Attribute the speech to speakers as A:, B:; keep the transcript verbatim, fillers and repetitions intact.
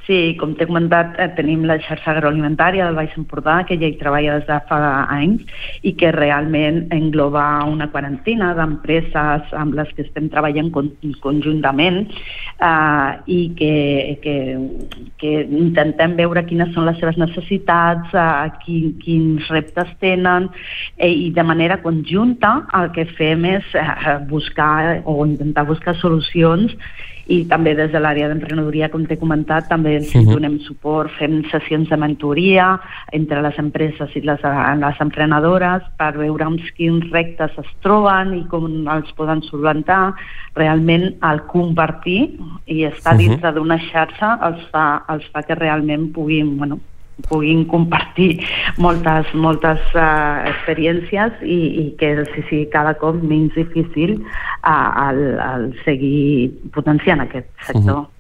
A: Sí, com t'he comentat, tenim la xarxa agroalimentària del Baix Empordà, que ja hi treballa des de fa anys i que realment engloba una quarantina d'empreses amb les que estem treballant conjuntament eh, i que, que, que intentem veure quines són les seves necessitats, eh, quin, quins reptes tenen eh, i de manera conjunta el que fem és eh, buscar o intentar buscar solucions. I també des de l'àrea d'emprenedoria, com t'he comentat, també els uh-huh. donem suport, fem sessions de mentoria entre les empreses i les, les emprenedores per veure amb quins reptes es troben i com els poden solventar. Realment el compartir i estar uh-huh. dintre d'una xarxa els fa, els fa que realment puguin, bueno, puguin compartir moltes, moltes uh, experiències i, i que sí, sí, cada cop menys difícil uh, el, el seguir potenciant aquest sector. Uh-huh.